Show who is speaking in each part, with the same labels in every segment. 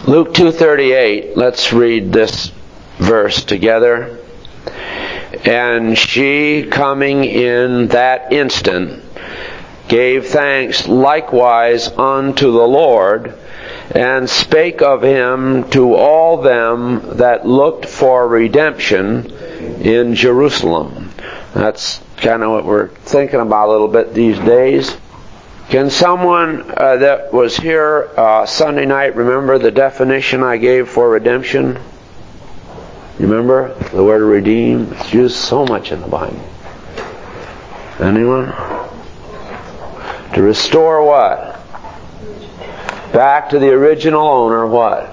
Speaker 1: Luke 2:38, let's read this verse together. And she, coming in that instant, gave thanks likewise unto the Lord, and spake of him to all them that looked for redemption in Jerusalem. That's kind of what we're thinking about a little bit these days. Can someone that was here Sunday night remember the definition I gave for redemption? You remember the word redeem? It's used so much in the Bible. Anyone? To restore what? Back to the original owner, what?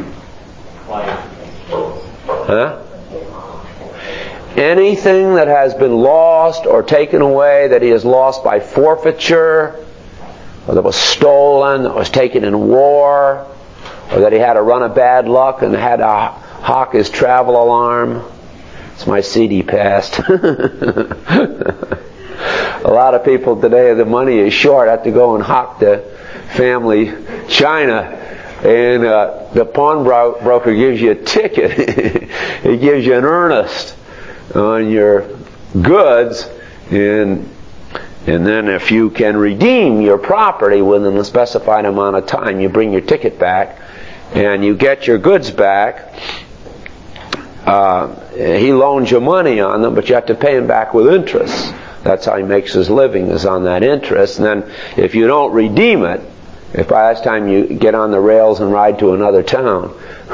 Speaker 1: Huh? Anything that has been lost or taken away that he has lost by forfeiture, or that was stolen, that was taken in war, or that he had a run of bad luck and had to hawk his travel alarm. It's my CD passed. A lot of people today, the money is short, have to go and hawk the family china, and the pawnbroker gives you a ticket. He gives you an earnest on your goods, and then if you can redeem your property within the specified amount of time, you bring your ticket back and you get your goods back. He loans you money on them, but you have to pay him back with interest. That's how he makes his living, is on that interest. And then if you don't redeem it, if by that time you get on the rails and ride to another town,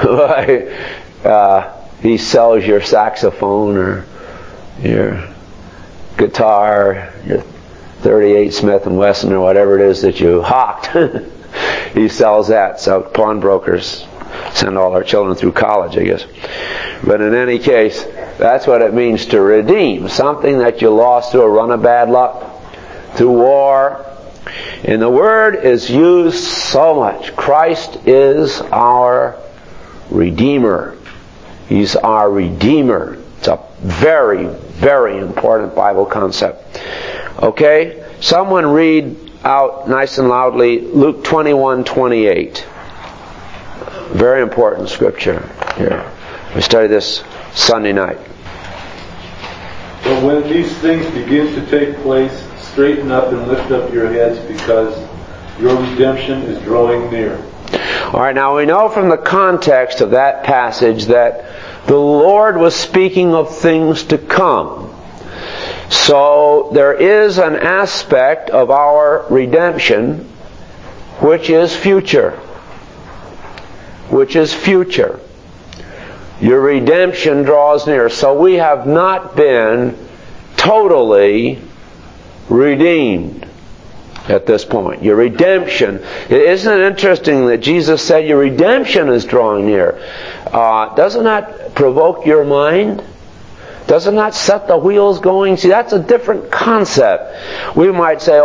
Speaker 1: he sells your saxophone or your guitar, your 38 Smith & Wesson or whatever it is that you hawked. He sells that. So pawnbrokers send all our children through college, I guess. But in any case, that's what it means to redeem. Something that you lost through a run of bad luck, through war. And the word is used so much. Christ is our Redeemer. He's our Redeemer. It's a very, very important Bible concept. Okay? Someone read out nice and loudly Luke 21:28. Very important scripture here. We studied this Sunday night.
Speaker 2: But when these things begin to take place, straighten up and lift up your heads, because your redemption is drawing near.
Speaker 1: All right, now we know from the context of that passage that the Lord was speaking of things to come. So there is an aspect of our redemption which is future. Which is future. Your redemption draws near. So we have not been totally redeemed at this point. Your redemption. Isn't it interesting that Jesus said your redemption is drawing near? Doesn't that provoke your mind? Doesn't that set the wheels going? See, that's a different concept. We might say,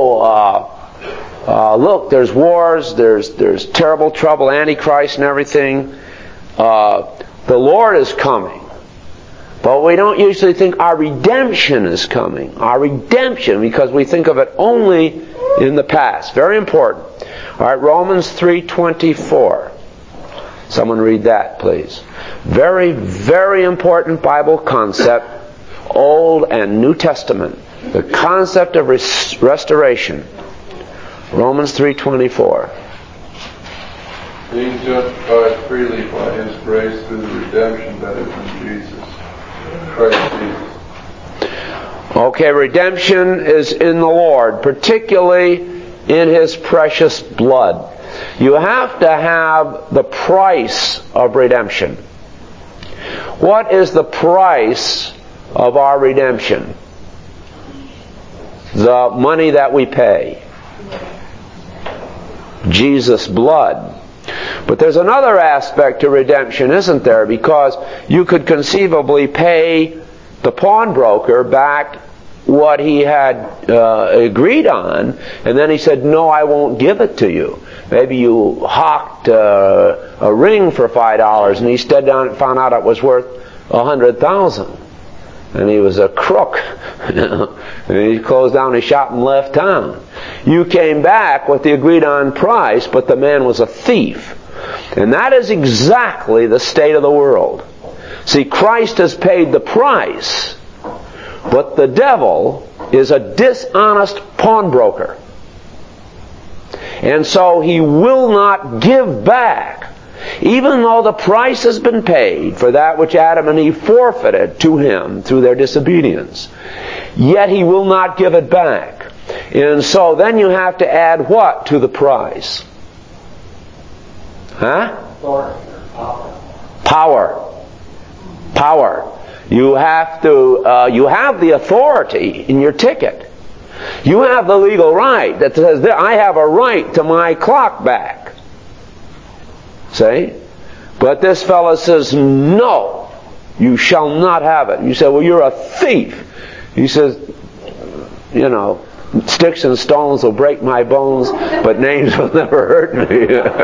Speaker 1: look, there's wars, there's terrible trouble, Antichrist and everything. The Lord is coming. But we don't usually think our redemption is coming. Our redemption, because we think of it only in the past. Very important. All right, Romans 3:24. Someone read that, please. Very, very important Bible concept, Old and New Testament. The concept of restoration. Romans 3:24.
Speaker 3: Being justified freely by His grace through the redemption that is in Jesus, Christ Jesus.
Speaker 1: Okay, redemption is in the Lord, particularly in His precious blood. You have to have the price of redemption. What is the price of our redemption? The money that we pay. Jesus' blood. But there's another aspect to redemption, isn't there? Because you could conceivably pay the pawnbroker back what he had agreed on, and then he said, no, I won't give it to you. Maybe you hawked a ring for $5, and he stood down and found out it was worth $100,000. And he was a crook. And he closed down his shop and left town. You came back with the agreed on price, but the man was a thief. And that is exactly the state of the world. See, Christ has paid the price, but the devil is a dishonest pawnbroker. And so he will not give back, even though the price has been paid for that which Adam and Eve forfeited to him through their disobedience. Yet he will not give it back. And so then you have to add what to the price? Huh? Power. You have you have the authority in your ticket. You have the legal right that says, I have a right to my clock back. See? But this fellow says, no, you shall not have it. You say, well, you're a thief. He says, sticks and stones will break my bones, but names will never hurt me.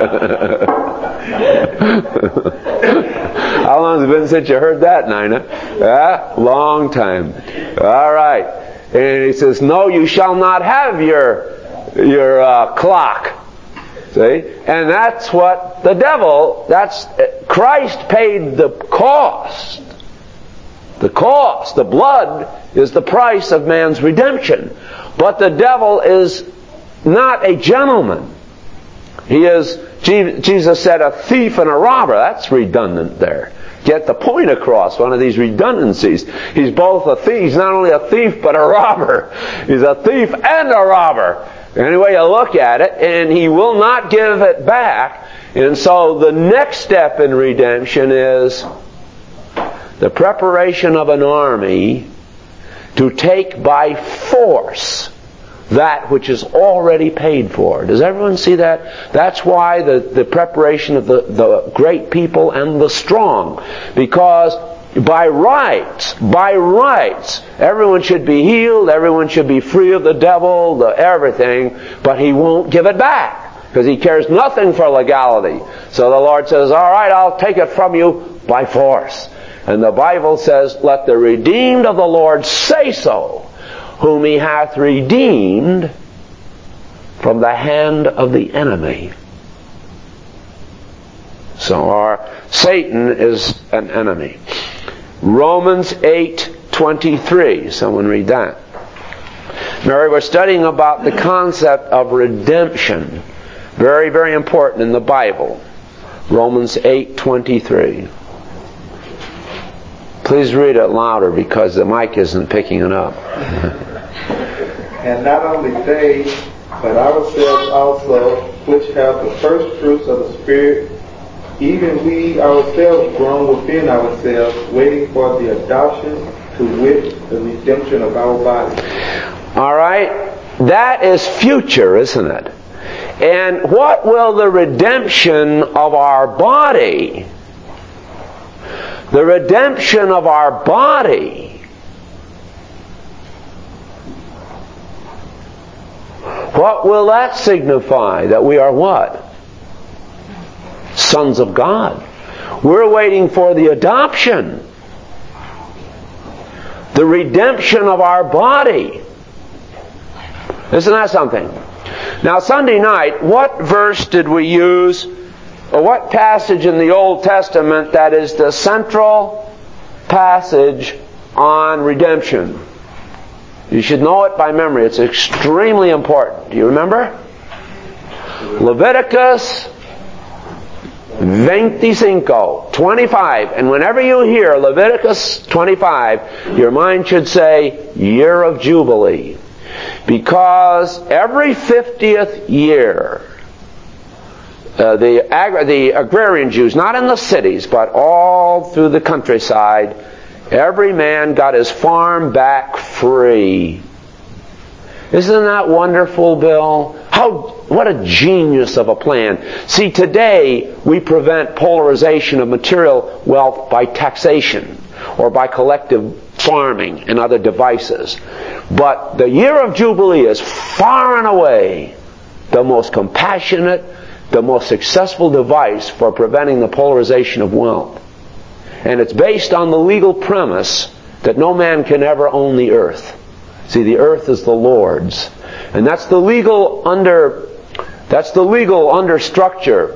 Speaker 1: How long has it been since you heard that, Nina? Long time. All right. And he says, no, you shall not have your clock. See? And that's what the devil, Christ paid the cost. The cost, the blood, is the price of man's redemption. But the devil is not a gentleman. He is, Jesus said, a thief and a robber. That's redundant there. Get the point across, one of these redundancies. He's both a thief. He's not only a thief, but a robber. He's a thief and a robber. Any way you look at it, and he will not give it back. And so the next step in redemption is the preparation of an army to take by force that which is already paid for. Does everyone see that? That's why the preparation of the great people and the strong. Because by rights, everyone should be healed, everyone should be free of the devil, everything, but he won't give it back. Because he cares nothing for legality. So the Lord says, all right, I'll take it from you by force. And the Bible says, let the redeemed of the Lord say so, whom he hath redeemed from the hand of the enemy. So Satan is an enemy. Romans 8:23. Someone read that. Mary, we're studying about the concept of redemption. Very, very important in the Bible. Romans 8:23. Please read it louder because the mic isn't picking it up.
Speaker 4: And not only they, but ourselves also, which have the first fruits of the Spirit, even we ourselves grown within ourselves, waiting for the adoption, to wit, the redemption of our body.
Speaker 1: All right? That is future, isn't it? And what will the redemption of our body, the redemption of our body, what will that signify? That we are what? Sons of God. We're waiting for the adoption, the redemption of our body. Isn't that something? Now, Sunday night, what verse did we use, or what passage in the Old Testament that is the central passage on redemption? You should know it by memory. It's extremely important. Do you remember? Leviticus 25. And whenever you hear Leviticus 25, your mind should say, Year of Jubilee. Because every 50th year, the agrarian Jews, not in the cities, but all through the countryside, every man got his farm back free. Isn't that wonderful, Bill? What a genius of a plan. See, today we prevent polarization of material wealth by taxation or by collective farming and other devices. But the year of Jubilee is far and away the most compassionate, the most successful device for preventing the polarization of wealth. And it's based on the legal premise that no man can ever own the earth. See, the earth is the Lord's. And that's the legal understructure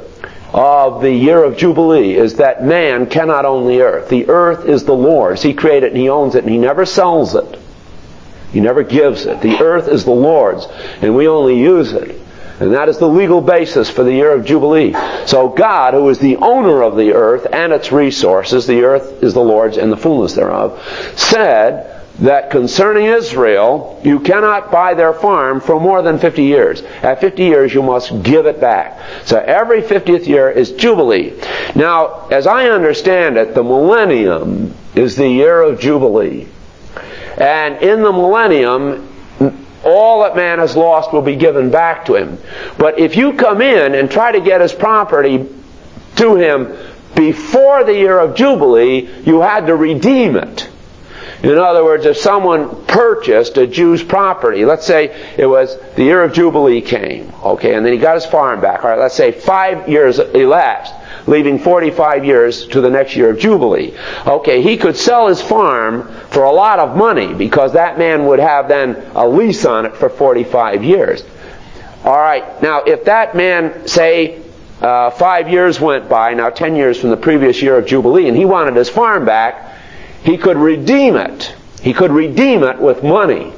Speaker 1: of the year of Jubilee is that man cannot own the earth. The earth is the Lord's. He created it and He owns it, and He never sells it. He never gives it. The earth is the Lord's, and we only use it. And that is the legal basis for the year of Jubilee. So God, who is the owner of the earth and its resources, the earth is the Lord's and the fullness thereof, said that concerning Israel, you cannot buy their farm for more than 50 years. At 50 years, you must give it back. So every 50th year is Jubilee. Now, as I understand it, the millennium is the year of Jubilee. And in the millennium, all that man has lost will be given back to him. But if you come in and try to get his property to him before the year of Jubilee, you had to redeem it. In other words, if someone purchased a Jew's property, let's say it was the year of Jubilee came, okay, and then he got his farm back. All right, let's say 5 years elapsed, leaving 45 years to the next year of Jubilee. Okay, he could sell his farm for a lot of money because that man would have then a lease on it for 45 years. All right, now if that man, say, 5 years went by, now 10 years from the previous year of Jubilee, and he wanted his farm back, he could redeem it. He could redeem it with money.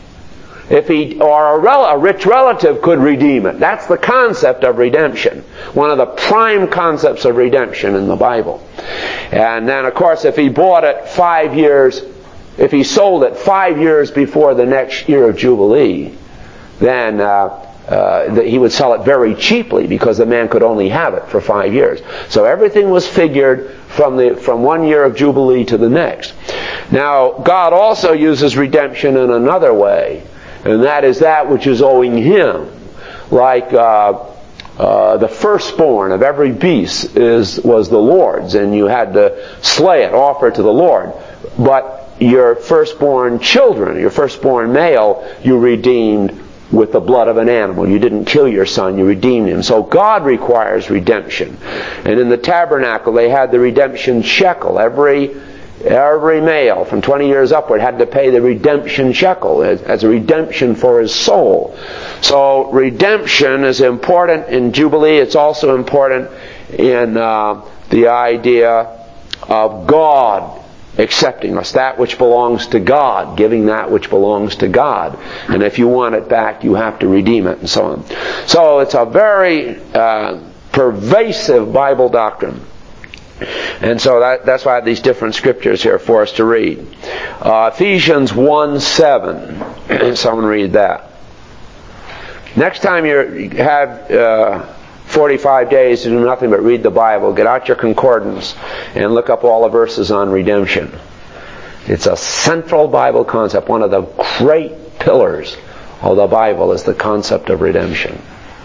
Speaker 1: Or a rich relative could redeem it. That's the concept of redemption. One of the prime concepts of redemption in the Bible. And then, of course, if he bought it 5 years, if he sold it 5 years before the next year of Jubilee, then he would sell it very cheaply because the man could only have it for 5 years. So everything was figured from 1 year of Jubilee to the next. Now, God also uses redemption in another way, and that is that which is owing Him. Like the firstborn of every beast was the Lord's, and you had to slay it, offer it to the Lord. But your firstborn children, your firstborn male, you redeemed with the blood of an animal. You didn't kill your son, you redeemed him. So God requires redemption. And in the tabernacle they had the redemption shekel. Every male from 20 years upward had to pay the redemption shekel as a redemption for his soul. So redemption is important in Jubilee. It's also important in the idea of God accepting us, that which belongs to God, giving that which belongs to God. And if you want it back, you have to redeem it, and so on. So it's a very pervasive Bible doctrine. And so that's why I have these different scriptures here for us to read. Ephesians 1:7. Someone read that. Next time you have 45 days to do nothing but read the Bible, get out your concordance and look up all the verses on redemption. It's a central Bible concept. One of the great pillars of the Bible is the concept of redemption.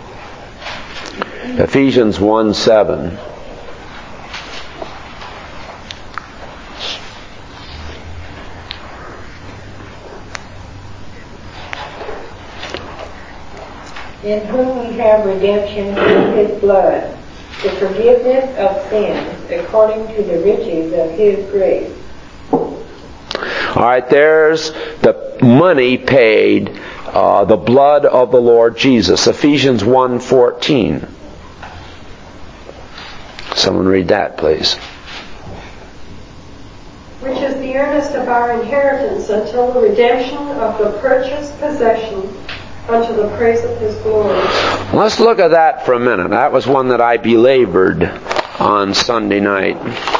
Speaker 1: Ephesians 1:7.
Speaker 5: In whom we have redemption through His blood, the forgiveness of sins, according to the riches of His grace.
Speaker 1: All right, there's the money paid, the blood of the Lord Jesus. Ephesians 1:14. Someone read that, please.
Speaker 6: Which is the earnest of our inheritance until the redemption of the purchased possession, unto the praise of His glory.
Speaker 1: Let's look at that for a minute. That was one that I belabored on Sunday night,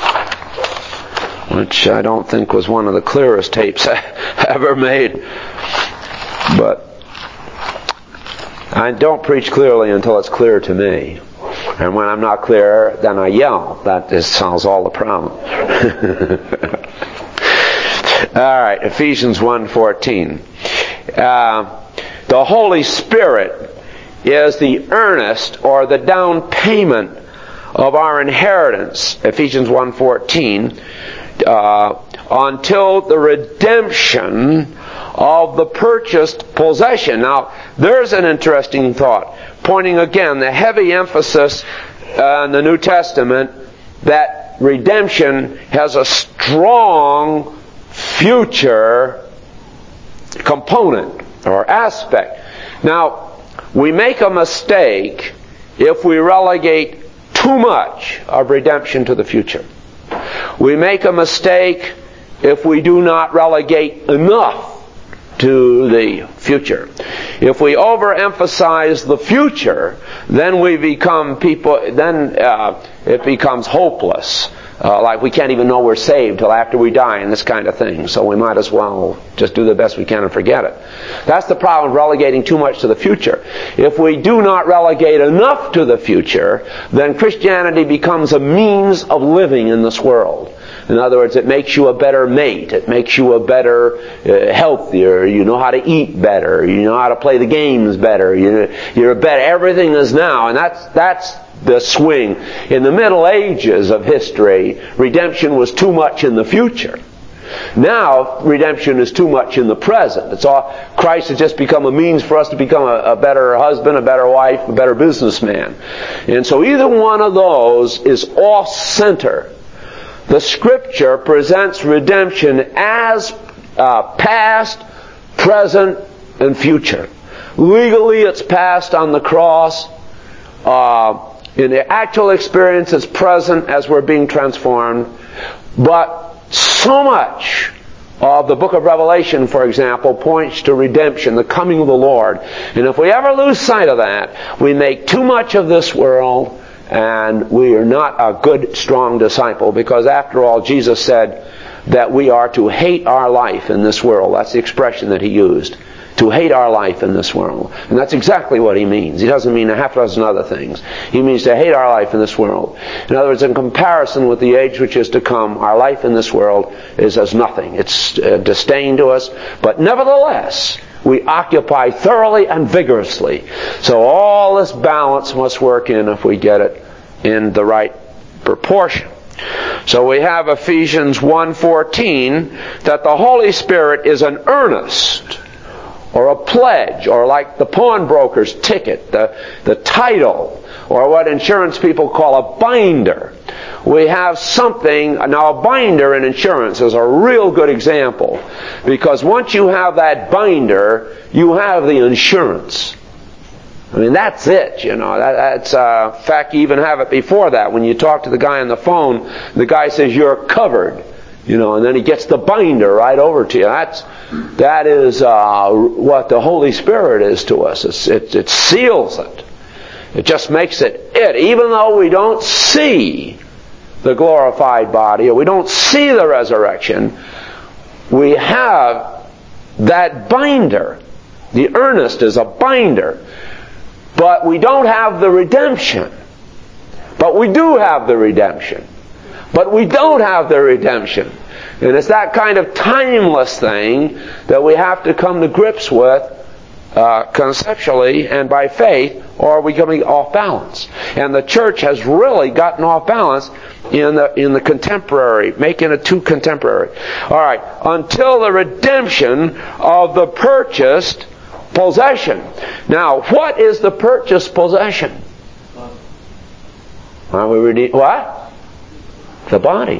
Speaker 1: which I don't think was one of the clearest tapes I ever made. But I don't preach clearly until it's clear to me. And when I'm not clear, then I yell. That just solves all the problem. All right, Ephesians 1:14. The Holy Spirit is the earnest or the down payment of our inheritance. Ephesians 1:14. Until the redemption of the purchased possession. Now, there's an interesting thought, pointing again the heavy emphasis in the New Testament that redemption has a strong future component or aspect. Now, we make a mistake if we relegate too much of redemption to the future. We make a mistake if we do not relegate enough to the future. If we overemphasize the future, then we become people. Then it becomes hopeless. Like we can't even know we're saved till after we die, and this kind of thing. So we might as well just do the best we can and forget it. That's the problem of relegating too much to the future. If we do not relegate enough to the future, then Christianity becomes a means of living in this world. In other words, it makes you a better mate. It makes you a better, healthier. You know how to eat better. You know how to play the games better. You're better. Everything is now, and that's the swing. In the Middle Ages of history, redemption was too much in the future. Now, redemption is too much in the present. It's all, Christ has just become a means for us to become a better husband, a better wife, a better businessman. And so either one of those is off center. The Scripture presents redemption as past, present, and future. Legally, it's past on the cross. In the actual experience, it's present as we're being transformed. But so much of the book of Revelation, for example, points to redemption, the coming of the Lord. And if we ever lose sight of that, we make too much of this world, and we are not a good, strong disciple, because after all, Jesus said that we are to hate our life in this world. That's the expression that He used. To hate our life in this world. And that's exactly what He means. He doesn't mean a half dozen other things. He means to hate our life in this world. In other words, in comparison with the age which is to come, our life in this world is as nothing. It's disdain to us. But nevertheless, we occupy thoroughly and vigorously. So all this balance must work in if we get it in the right proportion. So we have Ephesians 1:14 that the Holy Spirit is an earnest or a pledge, or like the pawnbroker's ticket, the title, or what insurance people call a binder. We have something. Now, a binder in insurance is a real good example, because once you have that binder, you have the insurance. I mean, that's it, you know. That's in fact, you even have it before that. When you talk to the guy on the phone, the guy says, "You're covered." You know, and then he gets the binder right over to you. That is what the Holy Spirit is to us. It seals it. It just makes it. Even though we don't see the glorified body, or we don't see the resurrection, we have that binder. The earnest is a binder. But we don't have the redemption. But we do have the redemption. But we don't have the redemption. And it's that kind of timeless thing that we have to come to grips with conceptually and by faith, or we come off balance. And the church has really gotten off balance in the contemporary, making it too contemporary. All right, until the redemption of the purchased possession. Now, what is the purchased possession? What? The body.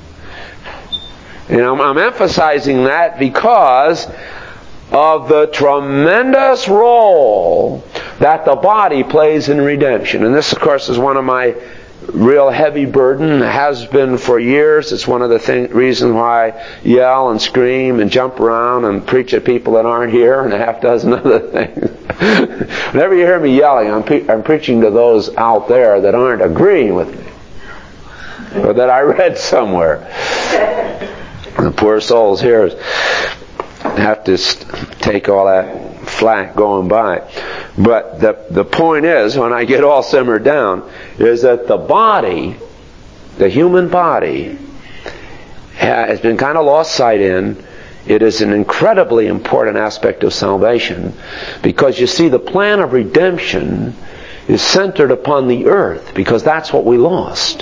Speaker 1: And I'm emphasizing that because of the tremendous role that the body plays in redemption. And this, of course, is one of my real heavy burden. It has been for years. It's one of the reasons why I yell and scream and jump around and preach at people that aren't here, and a half dozen other things. Whenever you hear me yelling, I'm preaching to those out there that aren't agreeing with me, or that I read somewhere. The poor souls here have to take all that flack going by. But the point is, when I get all simmered down, is that the body, the human body, has been kind of lost sight in. It is an incredibly important aspect of salvation, because you see, the plan of redemption is centered upon the earth, because that's what we lost.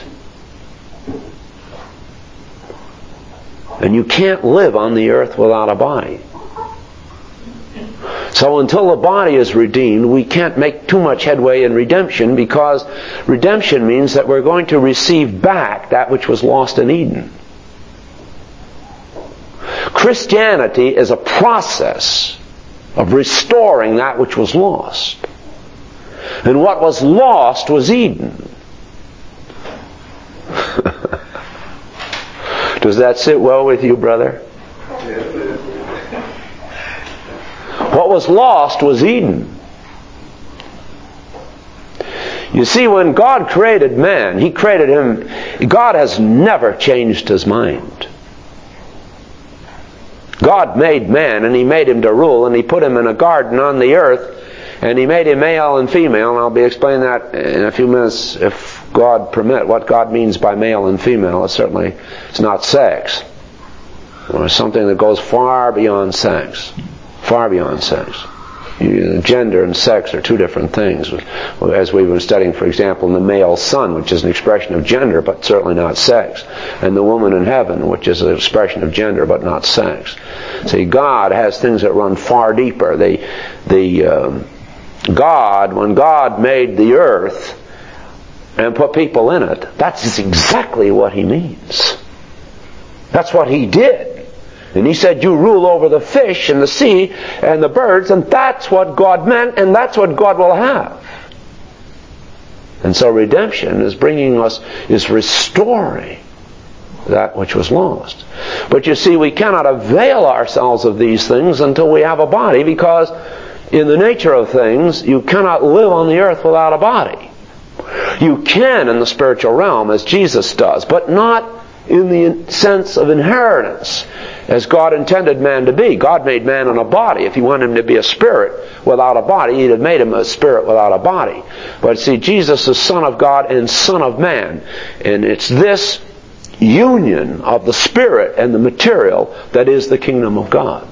Speaker 1: And you can't live on the earth without a body. So until the body is redeemed, we can't make too much headway in redemption, because redemption means that we're going to receive back that which was lost in Eden. Christianity is a process of restoring that which was lost. And what was lost was Eden. Does that sit well with you, brother? What was lost was Eden. You see, when God created man, He created him. God has never changed His mind. God made man, and He made him to rule, and He put him in a garden on the earth, and He made him male and female, and I'll be explaining that in a few minutes if God permit. What God means by male and female is certainly, it's not sex. Or something that goes far beyond sex. Far beyond sex. Gender and sex are two different things. As we've been studying, for example, in the male son, which is an expression of gender, but certainly not sex. And the woman in heaven, which is an expression of gender, but not sex. See, God has things that run far deeper. God, when God made the earth and put people in it, that's exactly what He means. That's what He did. And He said, you rule over the fish and the sea and the birds, and that's what God meant, and that's what God will have. And so redemption is restoring that which was lost. But you see, we cannot avail ourselves of these things until we have a body, because in the nature of things, you cannot live on the earth without a body. You can in the spiritual realm, as Jesus does, but not in the sense of inheritance, as God intended man to be. God made man in a body. If He wanted him to be a spirit without a body, He'd have made him a spirit without a body. But see, Jesus is Son of God and Son of man. And it's this union of the spirit and the material that is the kingdom of God.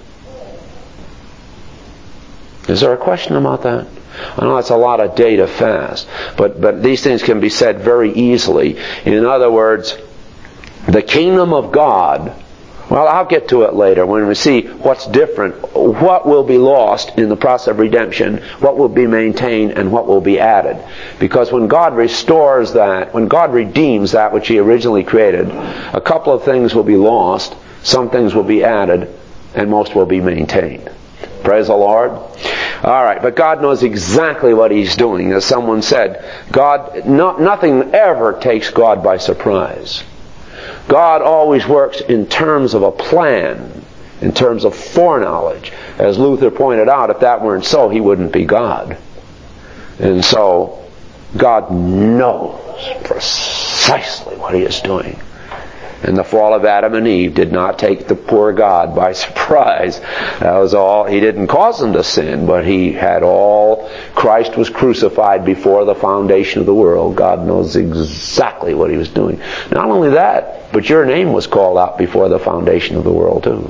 Speaker 1: Is there a question about that? I know that's a lot of data fast, but these things can be said very easily. In other words, the kingdom of God, well, I'll get to it later when we see what's different, what will be lost in the process of redemption, what will be maintained, and what will be added. Because when God restores that, when God redeems that which He originally created, a couple of things will be lost, some things will be added, and most will be maintained. Praise the Lord. Alright, but God knows exactly what He's doing. As someone said, nothing ever takes God by surprise. God always works in terms of a plan, in terms of foreknowledge. As Luther pointed out, if that weren't so, He wouldn't be God. And so, God knows precisely what He is doing. And the fall of Adam and Eve did not take the poor God by surprise. That was all. He didn't cause them to sin, but He had all. Christ was crucified before the foundation of the world. God knows exactly what He was doing. Not only that, but your name was called out before the foundation of the world too.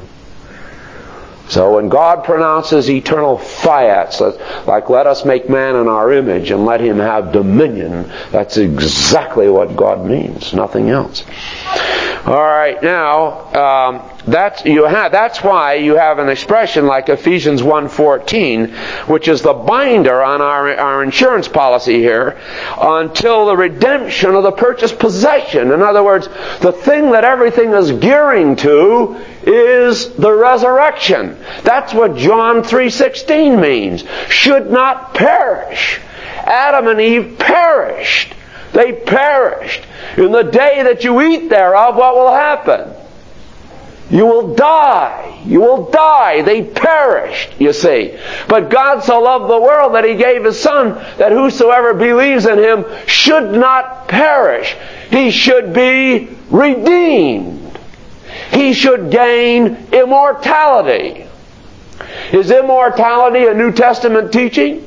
Speaker 1: So when God pronounces eternal fiats, like let us make man in our image and let him have dominion, that's exactly what God means, nothing else. Alright, now, that's why you have an expression like Ephesians 1:14, which is the binder on our insurance policy here, until the redemption of the purchased possession. In other words, the thing that everything is gearing to is the resurrection. That's what John 3:16 means. Should not perish. Adam and Eve perished. They perished. In the day that you eat thereof, what will happen? You will die. You will die. They perished, you see. But God so loved the world that He gave His Son, that whosoever believes in Him should not perish. He should be redeemed. He should gain immortality. Is immortality a New Testament teaching?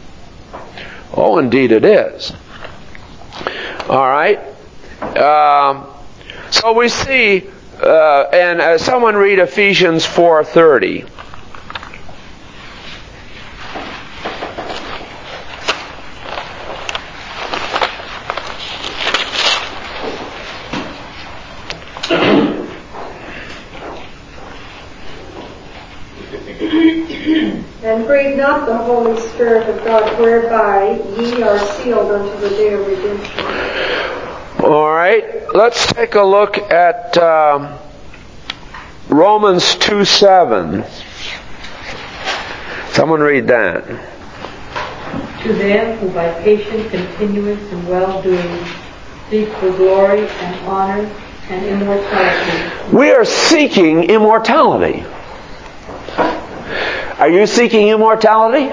Speaker 1: Oh, indeed it is. All right. So we see, and someone read Ephesians 4:30.
Speaker 6: And grieve not the Holy Spirit of God, whereby ye are sealed unto the day of redemption.
Speaker 1: All right, let's take a look at Romans 2:7. Someone read that.
Speaker 7: To them who by patient continuance in well-doing seek for glory and honor and immortality.
Speaker 1: We are seeking immortality. Are you seeking immortality?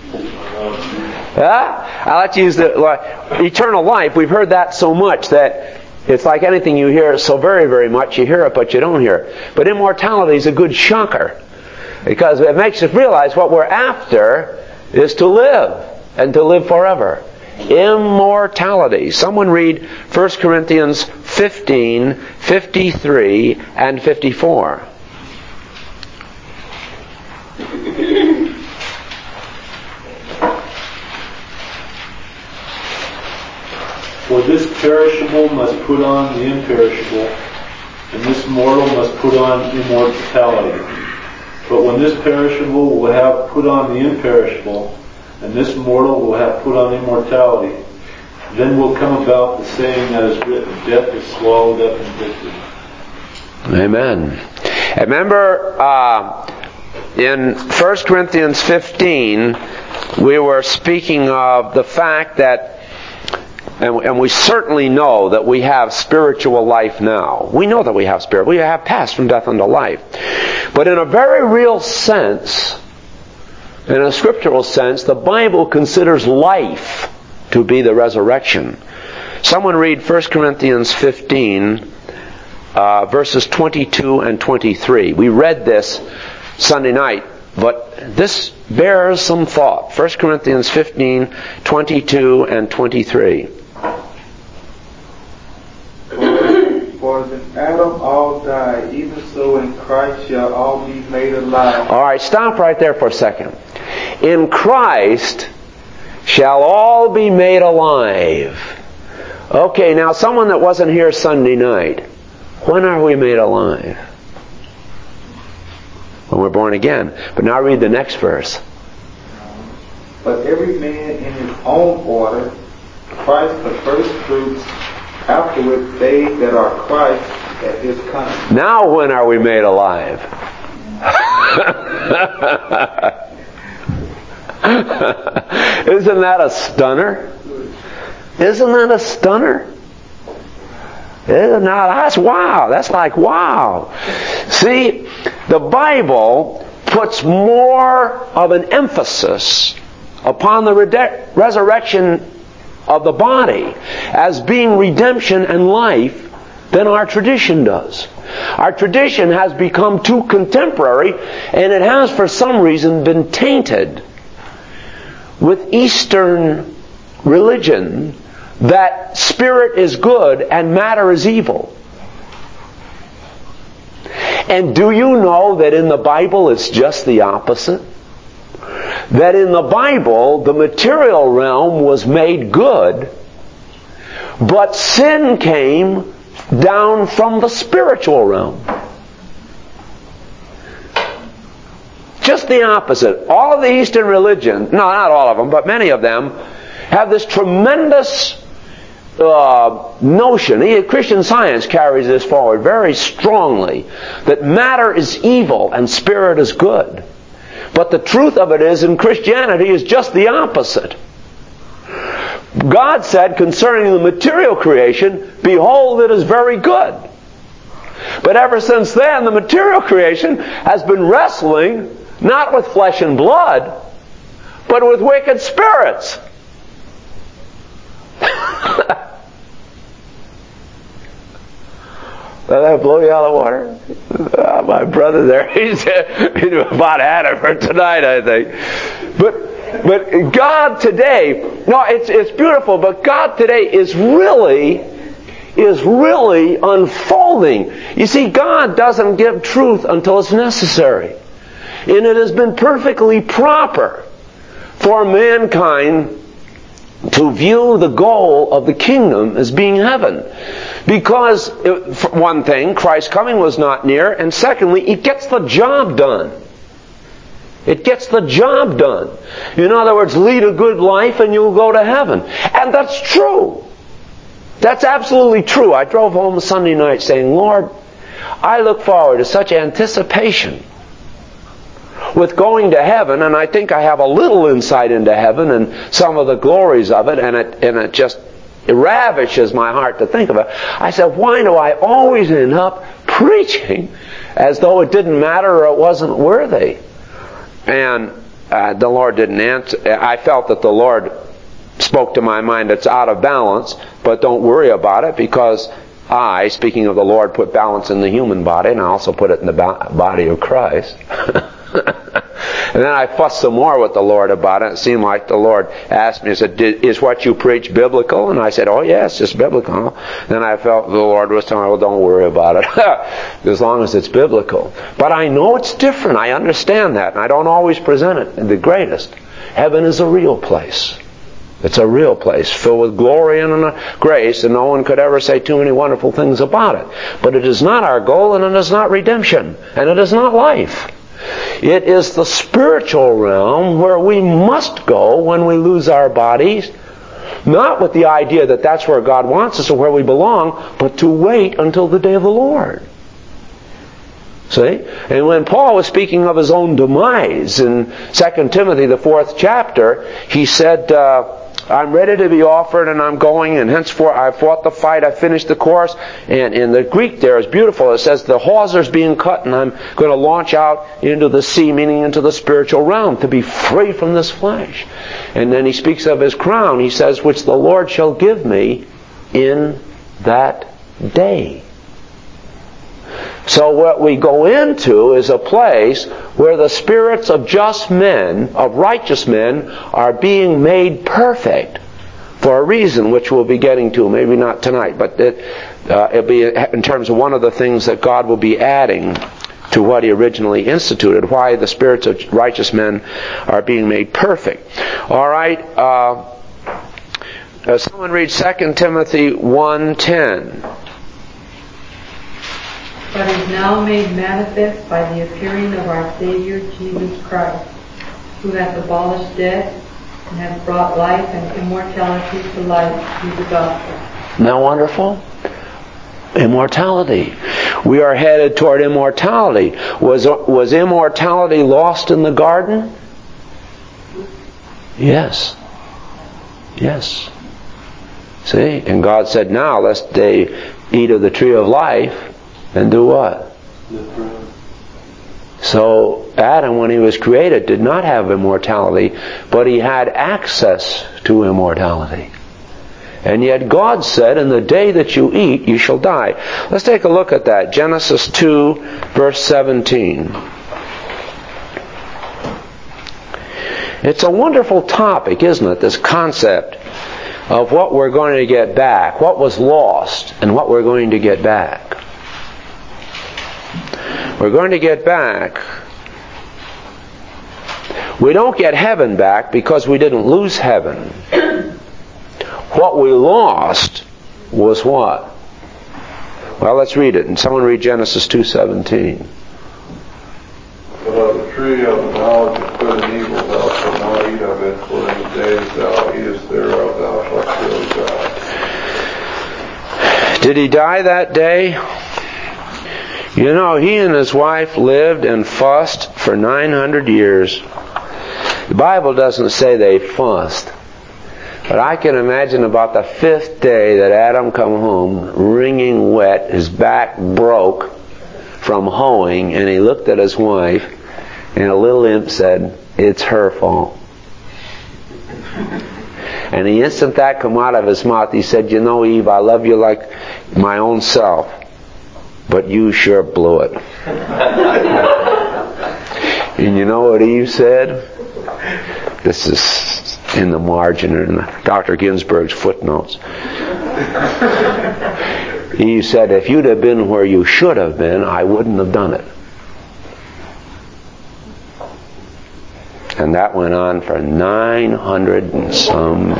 Speaker 1: I like to use the eternal life. We've heard that so much that it's like anything you hear so very, very much. You hear it, but you don't hear it. But immortality is a good shocker, because it makes us realize what we're after is to live, and to live forever. Immortality. Someone read 1 Corinthians 15, 53, and 54.
Speaker 2: For this perishable must put on the imperishable, and this mortal must put on immortality. But when this perishable will have put on the imperishable, and this mortal will have put on immortality, then will come about the saying that is written, death is swallowed up in victory.
Speaker 1: Amen. Remember, in 1 Corinthians 15, we were speaking of the fact that, and we certainly know that we have spiritual life now. We know that we have spirit. We have passed from death unto life. But in a very real sense, in a scriptural sense, the Bible considers life to be the resurrection. Someone read 1 Corinthians 15, verses 22 and 23. We read this Sunday night, but this bears some thought. 1 Corinthians 15, 22 and 23.
Speaker 4: For as in Adam all die, even so in Christ shall all be made alive.
Speaker 1: All right, stop right there for a second. In Christ shall all be made alive. Okay, now someone that wasn't here Sunday night, when are we made alive? When we're born again. But now read the next verse.
Speaker 4: But every man in his own order, Christ the first fruits, afterwards they that are Christ at his coming.
Speaker 1: Now when are we made alive? Isn't that a stunner? Isn't that a stunner? That's wow. That's like wow. See, the Bible puts more of an emphasis upon the resurrection of the body as being redemption and life than our tradition does. Our tradition has become too contemporary, and it has for some reason been tainted with Eastern religion that spirit is good and matter is evil. And do you know that in the Bible it's just the opposite? That in the Bible the material realm was made good, but sin came down from the spiritual realm. Just the opposite. All of the Eastern religions, no, not all of them, but many of them, have this tremendous notion. Christian Science carries this forward very strongly, that matter is evil and spirit is good. But the truth of it is, in Christianity, is just the opposite. God said concerning the material creation, behold, it is very good. But ever since then, the material creation has been wrestling not with flesh and blood, but with wicked spirits. Did that blow you out of the water? My brother there, he's about had it for tonight, I think. But God today, no, it's beautiful, but God today is really unfolding. You see, God doesn't give truth until it's necessary. And it has been perfectly proper for mankind to view the goal of the kingdom as being heaven. Because, for one thing, Christ's coming was not near, and secondly, it gets the job done. It gets the job done. In other words, lead a good life and you'll go to heaven. And that's true. That's absolutely true. I drove home Sunday night saying, Lord, I look forward to such anticipation with going to heaven, and I think I have a little insight into heaven and some of the glories of it, and it just ravishes my heart to think of it. I said, why do I always end up preaching as though it didn't matter or it wasn't worthy? And the Lord didn't answer. I felt that the Lord spoke to my mind, it's out of balance, but don't worry about it, because I, speaking of the Lord, put balance in the human body, and I also put it in the body of Christ. And then I fussed some more with the Lord about it. It seemed like the Lord asked me, he said, is what you preach biblical? And I said, oh yes, it's biblical. Then I felt the Lord was telling me, well, don't worry about it, as long as it's biblical. But I know it's different. I understand that, and I don't always present it in the greatest. Heaven is a real place. It's a real place, filled with glory and grace, and no one could ever say too many wonderful things about it. But it is not our goal, and it is not redemption, and it is not life. It is the spiritual realm where we must go when we lose our bodies, not with the idea that that's where God wants us or where we belong, but to wait until the day of the Lord. See? And when Paul was speaking of his own demise in 2 Timothy, the 4th chapter, he said, I'm ready to be offered, and I'm going, and henceforth I fought the fight, I finished the course. And in the Greek there is beautiful. It says the hawser's being cut, and I'm going to launch out into the sea, meaning into the spiritual realm, to be free from this flesh. And then he speaks of his crown. He says, which the Lord shall give me in that day. So what we go into is a place where the spirits of just men, of righteous men, are being made perfect for a reason which we'll be getting to, maybe not tonight, but it'll be in terms of one of the things that God will be adding to what He originally instituted, why the spirits of righteous men are being made perfect. All right, someone read 2 Timothy 1:10.
Speaker 7: But is now made manifest by the appearing of our Savior Jesus Christ, who hath abolished death and hath brought life and immortality to light through the gospel.
Speaker 1: Isn't that wonderful? Immortality. We are headed toward immortality. Was immortality lost in the garden? Yes. Yes. See? And God said, now lest they eat of the tree of life, and do what? So Adam, when he was created, did not have immortality, but he had access to immortality. And yet God said, in the day that you eat, you shall die. Let's take a look at that. Genesis 2, verse 17. It's a wonderful topic, isn't it? This concept of what we're going to get back, what was lost, and what we're going to get back. We're going to get back. We don't get heaven back because we didn't lose heaven. What we lost was what? Well, let's read it. And someone read Genesis 2:17.
Speaker 3: But of the tree of the knowledge of good and evil thou shalt not eat of it, for in the day that thou eatest thereof thou shalt surely die.
Speaker 1: Did he die that day? You know, he and his wife lived and fussed for 900 years. The Bible doesn't say they fussed. But I can imagine about the 5th day that Adam come home, wringing wet, his back broke from hoeing, and he looked at his wife, and a little imp said, it's her fault. And the instant that come out of his mouth, he said, you know, Eve, I love you like my own self. But you sure blew it. And you know what Eve said? This is in the margin in Dr. Ginsburg's footnotes. Eve said, if you'd have been where you should have been, I wouldn't have done it. And that went on for 900 and some.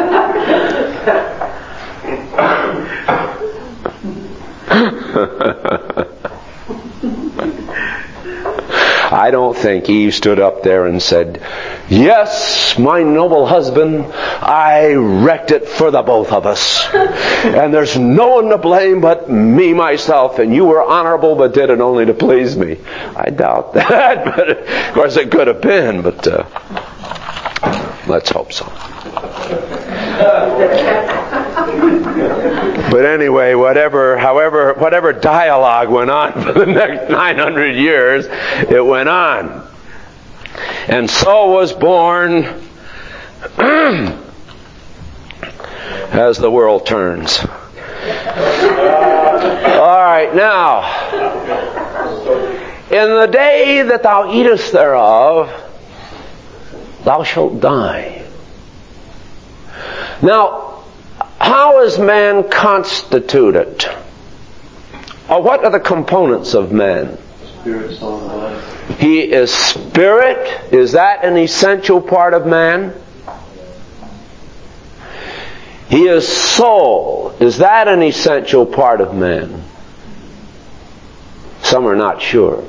Speaker 1: I don't think Eve stood up there and said, yes, my noble husband, I wrecked it for the both of us. And there's no one to blame but me, myself, and you were honorable but did it only to please me. I doubt that, but of course it could have been, but let's hope so. But anyway, whatever dialogue went on for the next 900 years, it went on. And so was born as the world turns. Alright, now, in the day that thou eatest thereof, thou shalt die. Now, how is man constituted? Or what are the components of man?
Speaker 2: Spirit, soul, and body.
Speaker 1: He is spirit. Is that an essential part of man? He is soul. Is that an essential part of man? Some are not sure.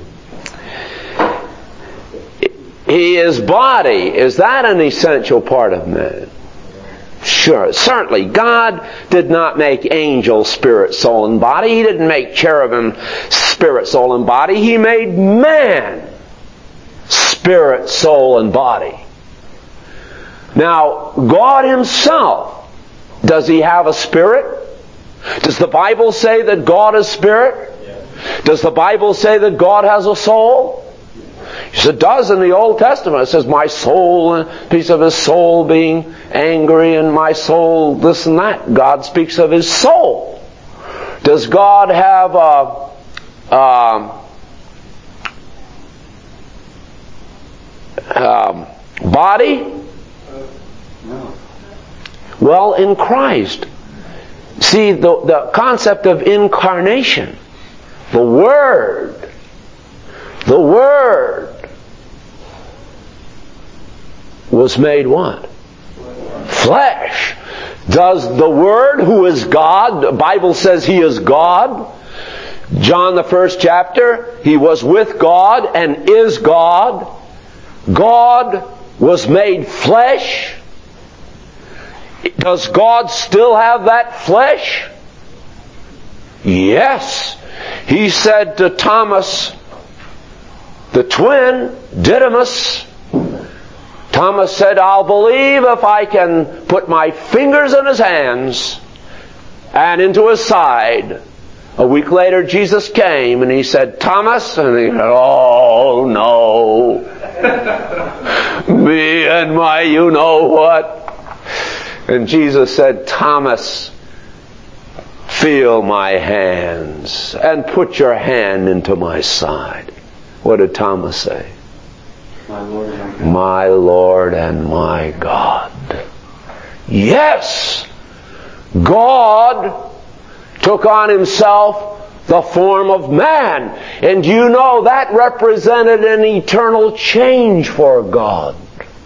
Speaker 1: He is body. Is that an essential part of man? Sure, certainly. God did not make angels spirit, soul, and body. He didn't make cherubim spirit, soul, and body. He made man spirit, soul, and body. Now, God Himself, does He have a spirit? Does the Bible say that God is spirit? Does the Bible say that God has a soul? Yes, it does in the Old Testament. It says, my soul, a piece of His soul being angry, and my soul this and that. God speaks of His soul. Does God have a body?
Speaker 2: No.
Speaker 1: Well, in Christ. See, the concept of incarnation. The Word was made what? Flesh. Does the Word, who is God, the Bible says He is God. John the 1st chapter, He was with God and is God. God was made flesh. Does God still have that flesh? Yes. He said to Thomas, the twin, Didymus, Thomas said, I'll believe if I can put my fingers in His hands and into His side. A week later, Jesus came and He said, Thomas, and he said, oh no, me and my you know what. And Jesus said, Thomas, feel my hands and put your hand into my side. What did Thomas say?
Speaker 2: My Lord and my God.
Speaker 1: My Lord and my God. Yes! God took on Himself the form of man. And you know that represented an eternal change for God.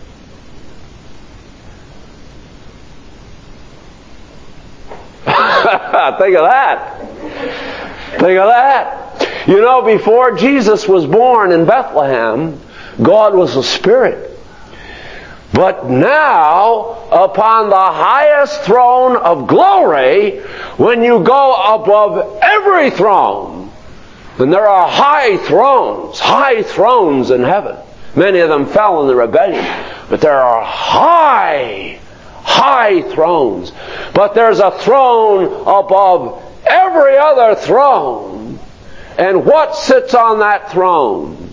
Speaker 1: Think of that. Think of that. You know, before Jesus was born in Bethlehem, God was a spirit. But now, upon the highest throne of glory, when you go above every throne, and there are high thrones in heaven. Many of them fell in the rebellion. But there are high thrones. But there's a throne above every other throne. And what sits on that throne?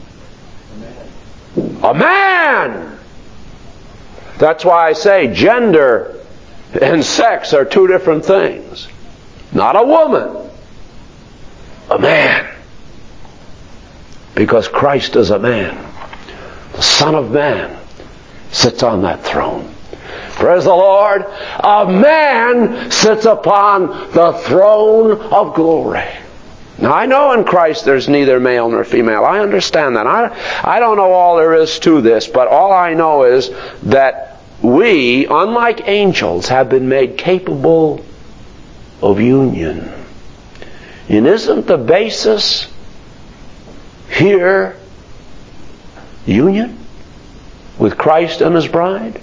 Speaker 1: A man! That's why I say gender and sex are two different things. Not a woman. A man. Because Christ is a man. The Son of Man sits on that throne. Praise the Lord. A man sits upon the throne of glory. Now I know in Christ there's neither male nor female. I understand that. I don't know all there is to this, but all I know is that we, unlike angels, have been made capable of union. And isn't the basis here union with Christ and His bride?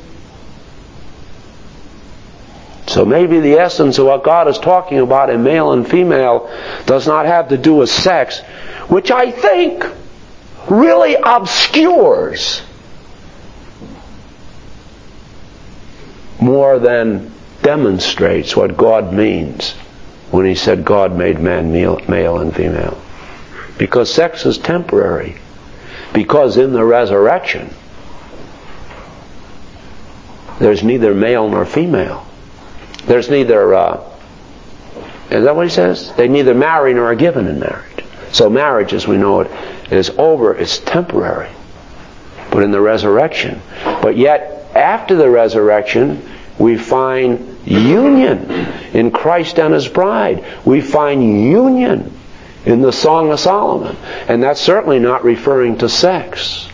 Speaker 1: So maybe the essence of what God is talking about in male and female does not have to do with sex, which I think really obscures more than demonstrates what God means when He said God made man male and female. Because sex is temporary. Because in the resurrection, there's neither male nor female. There's neither, is that what He says? They neither marry nor are given in marriage. So marriage, as we know it, is over. It's temporary. But in the resurrection. But yet, after the resurrection, we find union in Christ and His bride. We find union in the Song of Solomon. And that's certainly not referring to sex.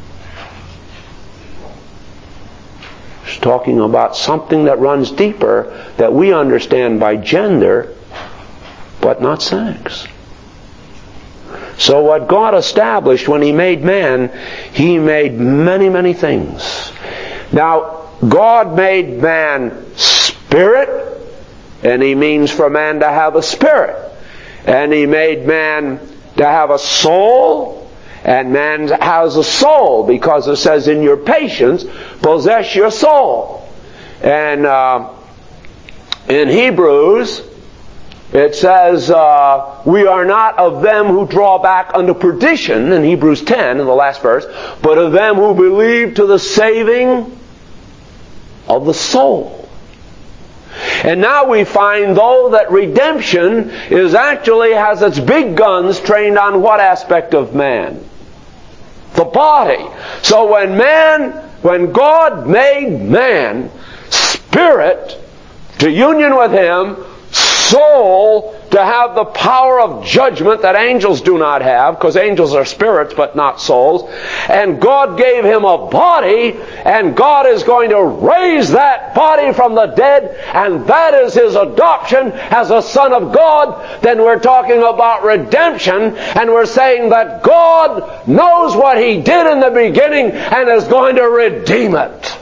Speaker 1: It's talking about something that runs deeper that we understand by gender, but not sex. So what God established when He made man, He made many, many things. Now, God made man spirit, and He means for man to have a spirit. And He made man to have a soul, and man has a soul, because it says, in your patience, possess your soul. And in Hebrews, it says, we are not of them who draw back unto perdition, in Hebrews 10, in the last verse, but of them who believe to the saving of the soul. And now we find, though, that redemption has its big guns trained on what aspect of man? The body. So when God made man, spirit, to union with Him, soul, to have the power of judgment that angels do not have, because angels are spirits but not souls, and God gave him a body, and God is going to raise that body from the dead, and that is His adoption as a Son of God, then we're talking about redemption, and we're saying that God knows what He did in the beginning and is going to redeem it.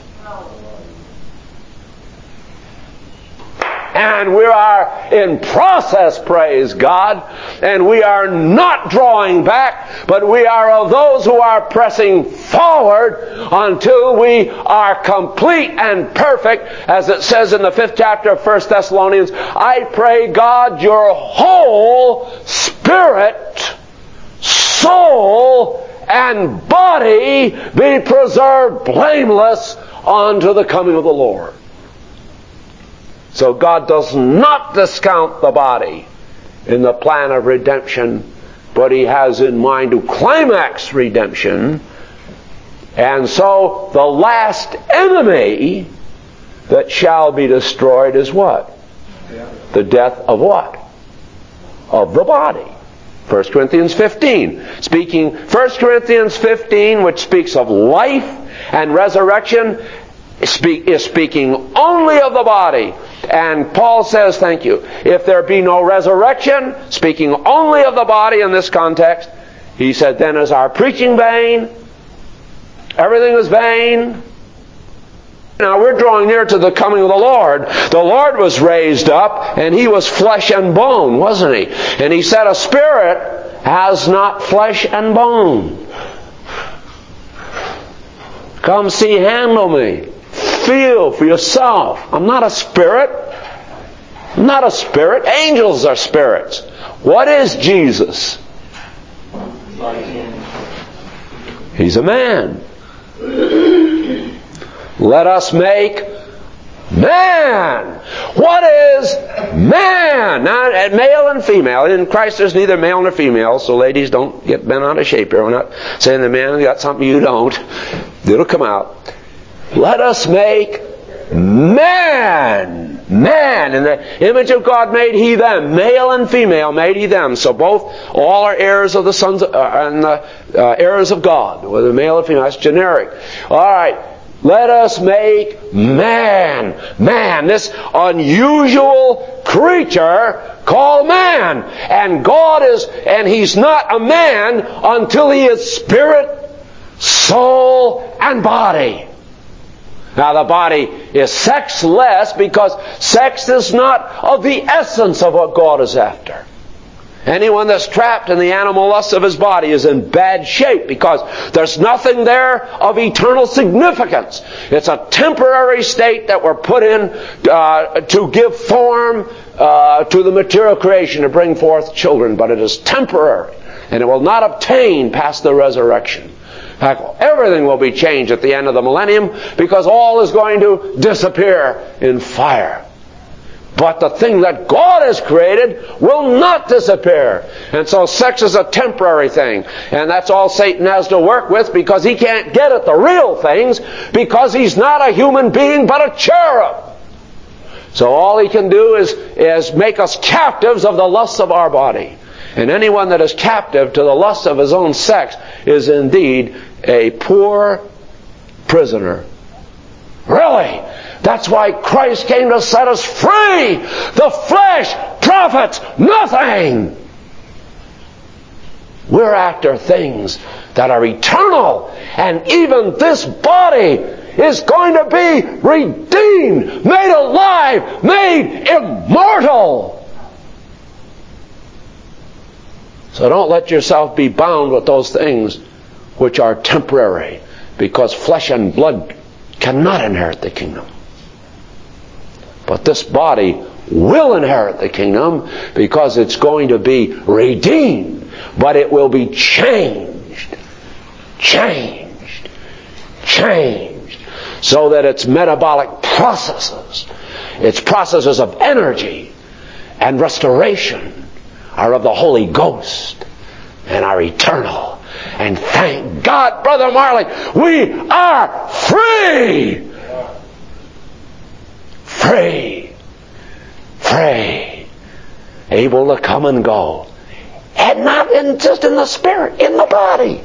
Speaker 1: And we are in process, praise God, and we are not drawing back, but we are of those who are pressing forward until we are complete and perfect, as it says in the 5th chapter of 1 Thessalonians, I pray God your whole spirit, soul, and body be preserved blameless unto the coming of the Lord. So God does not discount the body in the plan of redemption, but He has in mind to climax redemption. And so the last enemy that shall be destroyed is what? The death of what? Of the body. 1 Corinthians 15. 1 Corinthians 15, which speaks of life and resurrection, is speaking only of the body. And Paul says, thank you, if there be no resurrection, speaking only of the body in this context, he said, then is our preaching vain? Everything is vain? Now we're drawing near to the coming of the Lord. The Lord was raised up, and He was flesh and bone, wasn't He? And He said, a spirit has not flesh and bone. Come see, handle me. Feel for yourself. I'm not a spirit. I'm not a spirit. Angels are spirits. What is Jesus? He's a man. Let us make man. What is man? Now, male and female. In Christ there's neither male nor female, so ladies, don't get bent out of shape here. We're not saying the man got something you don't. It'll come out. Let us make man. Man. In the image of God made He them. Male and female made He them. So all are heirs of the sons and heirs of God. Whether male or female, that's generic. Alright. Let us make man. Man. This unusual creature called man. And He's not a man until He is spirit, soul, and body. Now the body is sexless because sex is not of the essence of what God is after. Anyone that's trapped in the animal lusts of his body is in bad shape, because there's nothing there of eternal significance. It's a temporary state that we're put in to give form to the material creation, to bring forth children, but it is temporary, and it will not obtain past the resurrection. In fact, everything will be changed at the end of the millennium, because all is going to disappear in fire. But the thing that God has created will not disappear. And so sex is a temporary thing. And that's all Satan has to work with, because he can't get at the real things, because he's not a human being but a cherub. So all he can do is make us captives of the lusts of our body. And anyone that is captive to the lusts of his own sex is indeed a poor prisoner. Really? That's why Christ came to set us free. The flesh profits nothing. We're after things that are eternal. And even this body is going to be redeemed, made alive, made immortal. So don't let yourself be bound with those things which are temporary, because flesh and blood cannot inherit the kingdom. But this body will inherit the kingdom, because it's going to be redeemed, but it will be changed, so that its metabolic processes, its processes of energy and restoration, are of the Holy Ghost and are eternal. And thank God, Brother Marley, we are free! Free. Able to come and go. And not just in the spirit, in the body.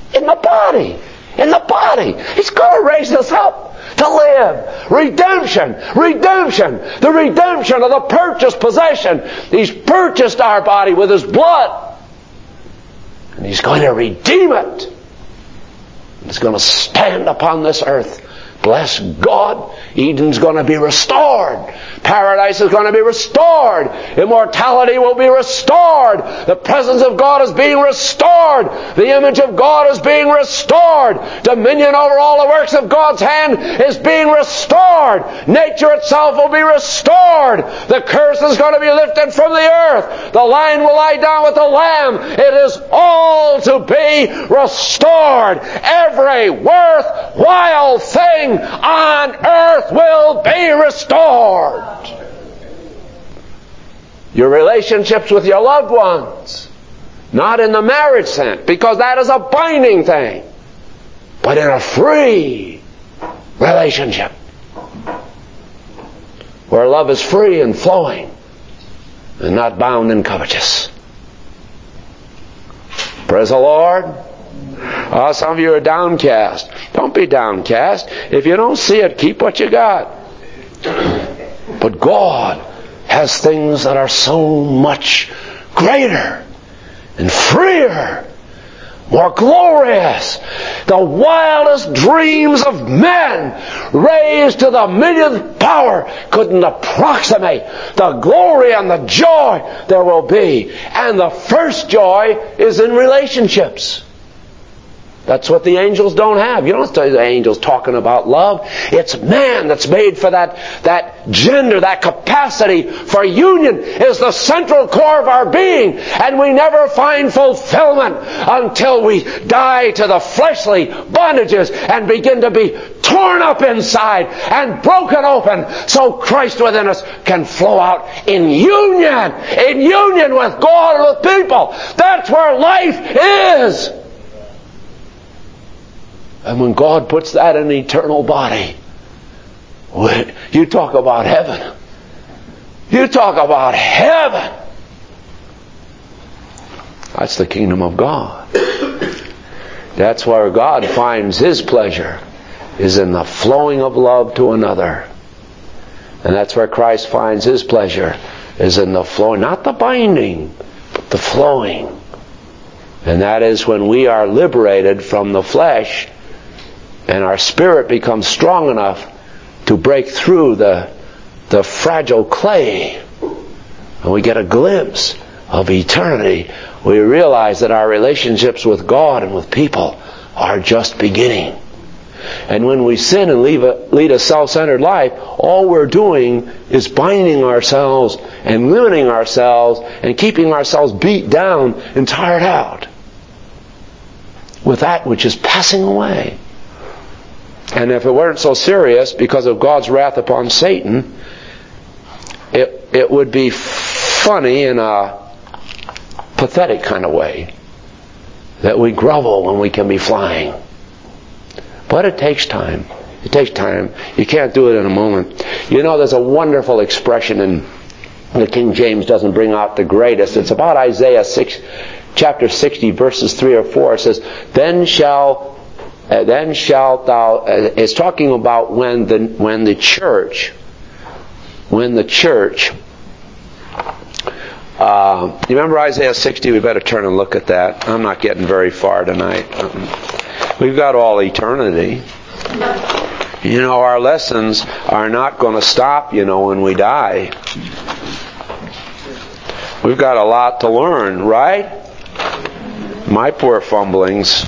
Speaker 1: He's going to raise us up to live. Redemption. The redemption of the purchased possession. He's purchased our body with His blood. And He's going to redeem it. It's going to stand upon this earth. Bless God, Eden's going to be restored. Paradise is going to be restored. Immortality will be restored. The presence of God is being restored. The image of God is being restored. Dominion over all the works of God's hand is being restored. Nature itself will be restored. The curse is going to be lifted from the earth. The lion will lie down with the lamb. It is all to be restored. Every worthwhile thing on earth will be restored. Your relationships with your loved ones, not in the marriage sense, because that is a binding thing, but in a free relationship where love is free and flowing and not bound and covetous. Praise the Lord. Some of you are downcast. Don't be downcast. If you don't see it, keep what you got. But God has things that are so much greater and freer, more glorious. The wildest dreams of men raised to the millionth power couldn't approximate the glory and the joy there will be. And the first joy is in relationships. That's what the angels don't have. You don't see the angels talking about love. It's man that's made for that gender, that capacity for union is the central core of our being. And we never find fulfillment until we die to the fleshly bondages and begin to be torn up inside and broken open, so Christ within us can flow out in union with God and with people. That's where life is. And when God puts that in an eternal body, you talk about heaven. You talk about heaven. That's the kingdom of God. That's where God finds His pleasure, is in the flowing of love to another. And that's where Christ finds His pleasure, is in the flowing, not the binding, but the flowing. And that is when we are liberated from the flesh and our spirit becomes strong enough to break through the fragile clay, and we get a glimpse of eternity, we realize that our relationships with God and with people are just beginning. And when we sin and lead a self-centered life, all we're doing is binding ourselves and limiting ourselves and keeping ourselves beat down and tired out with that which is passing away. And if it weren't so serious because of God's wrath upon Satan, it would be funny in a pathetic kind of way that we grovel when we can be flying. But it takes time. It takes time. You can't do it in a moment. You know, there's a wonderful expression in the King James, doesn't bring out the greatest. It's about Isaiah 6, chapter 60, verses 3 or 4. It says, Then shalt thou... it's talking about when the church... you remember Isaiah 60? We better turn and look at that. I'm not getting very far tonight. We've got all eternity. You know, our lessons are not going to stop, when we die. We've got a lot to learn, right? My poor fumblings.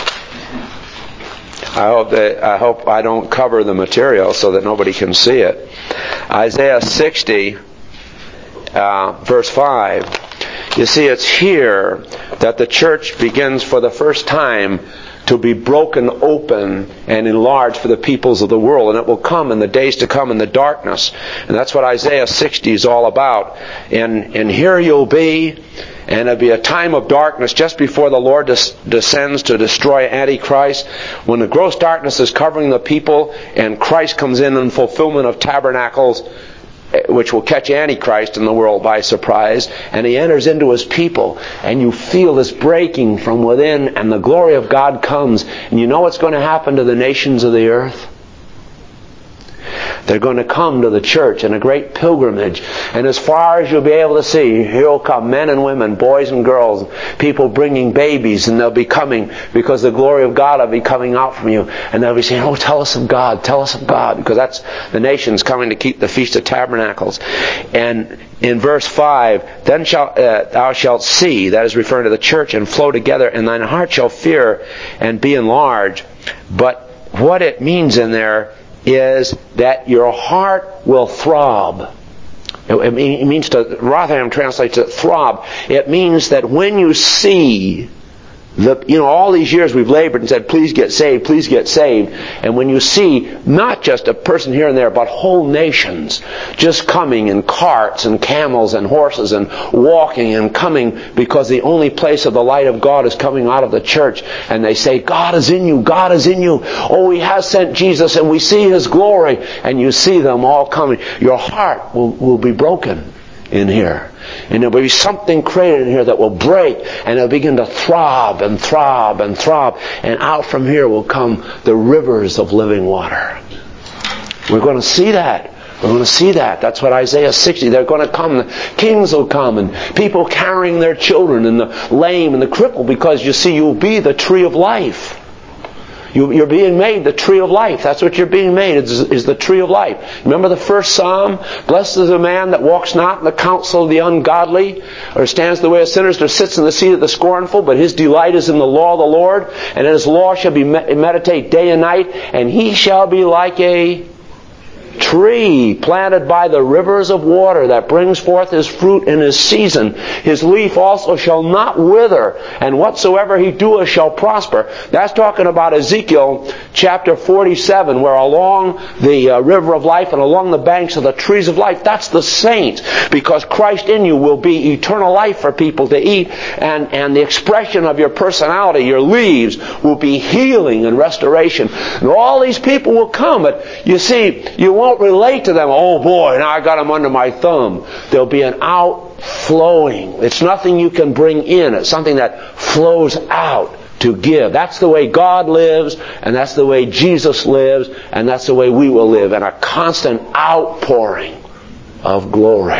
Speaker 1: I hope I don't cover the material so that nobody can see it. Isaiah 60, verse 5. You see, it's here that the church begins for the first time to be broken open and enlarged for the peoples of the world. And it will come in the days to come in the darkness. And that's what Isaiah 60 is all about. And here you'll be, and it'll be a time of darkness just before the Lord descends to destroy Antichrist. When the gross darkness is covering the people and Christ comes in fulfillment of tabernacles, which will catch Antichrist in the world by surprise, and he enters into his people, and you feel this breaking from within, and the glory of God comes. And you know what's going to happen to the nations of the earth? They're going to come to the church in a great pilgrimage. And as far as you'll be able to see, here will come men and women, boys and girls, people bringing babies, and they'll be coming because the glory of God will be coming out from you. And they'll be saying, "Oh, tell us of God, tell us of God," because that's the nations coming to keep the Feast of Tabernacles. And in verse 5, "Then thou shalt see," that is referring to the church, "and flow together, and thine heart shall fear and be enlarged." But what it means in there is that your heart will throb. It means to, Rotherham translates it throb. It means that when you see all these years we've labored and said, "Please get saved, please get saved." And when you see not just a person here and there, but whole nations just coming in carts and camels and horses and walking and coming because the only place of the light of God is coming out of the church, and they say, "God is in you, God is in you. Oh, He has sent Jesus, and we see His glory." And you see them all coming. Your heart will be broken in here. And there will be something created in here that will break, and it'll begin to throb and throb and throb. And out from here will come the rivers of living water. We're going to see that. We're going to see that. That's what Isaiah 60, they're going to come. The kings will come, and people carrying their children, and the lame and the crippled, because you see, you'll be the tree of life. You're being made the tree of life. That's what you're being made, is the tree of life. Remember the first Psalm? "Blessed is the man that walks not in the counsel of the ungodly, or stands the way of sinners, or sits in the seat of the scornful, but his delight is in the law of the Lord, and in his law shall be meditate day and night, and he shall be like a tree planted by the rivers of water, that brings forth his fruit in his season. His leaf also shall not wither, and whatsoever he doeth shall prosper." That's talking about Ezekiel chapter 47, where along the river of life and along the banks of the trees of life, that's the saints, because Christ in you will be eternal life for people to eat, and the expression of your personality, your leaves, will be healing and restoration. And all these people will come, but you see, you won't relate to them. "Oh boy, now I got them under my thumb." There'll be an outflowing. It's nothing you can bring in. It's something that flows out to give. That's the way God lives, and that's the way Jesus lives, and that's the way we will live, in a constant outpouring of glory.